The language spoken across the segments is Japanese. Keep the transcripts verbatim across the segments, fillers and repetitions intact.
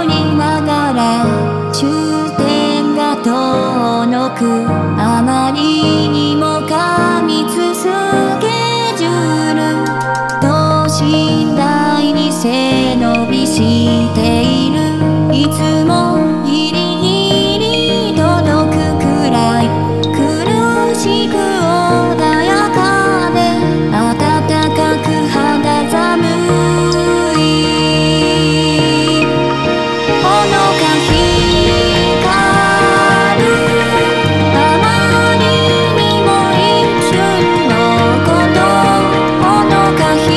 りながら終点が遠く、あまりにも過密スケジュール、等身大に背伸びしている。いつもギリギリ届くくらい苦しく穏やかで暖かく肌寒い。ほのか光るあまりにも一瞬のこと、ほのか光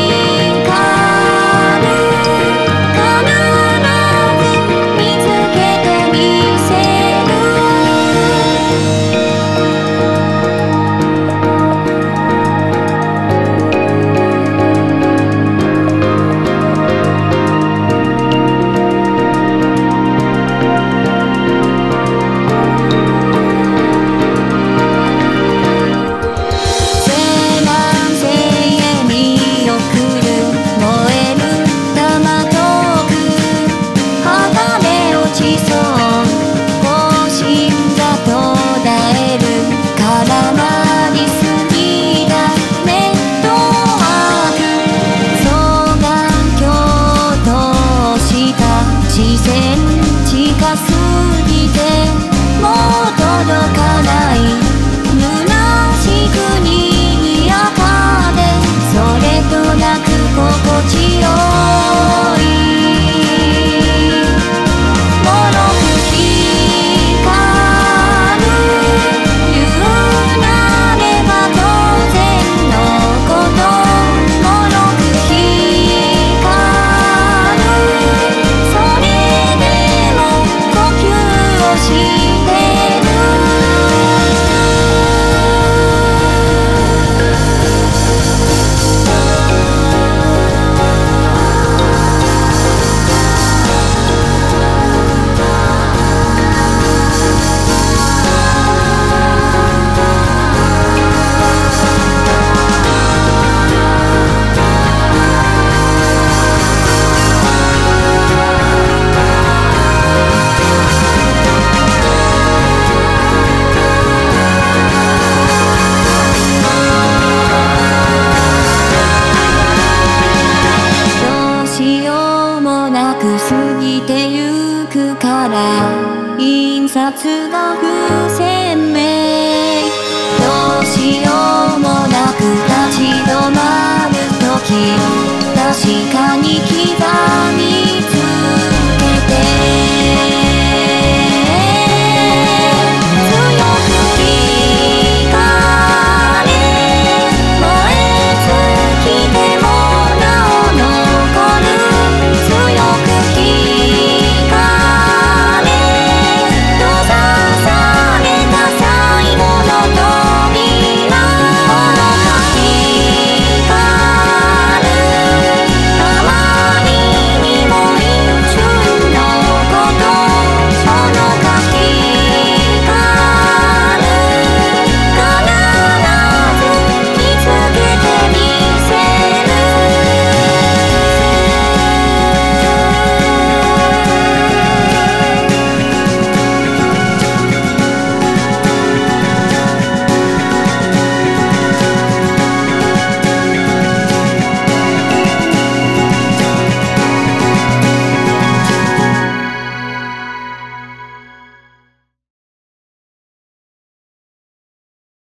る必ず見つけてみせる。視線近すぎてもう届かない。虚しくにぎやかでそれとなく心地よい。もろく光る言うなれば当然のこと、もろく光るそれでも呼吸をしてる。過ぎてゆくから印刷が不鮮明。どうしようもなく立ち止まるとき、確かに刻み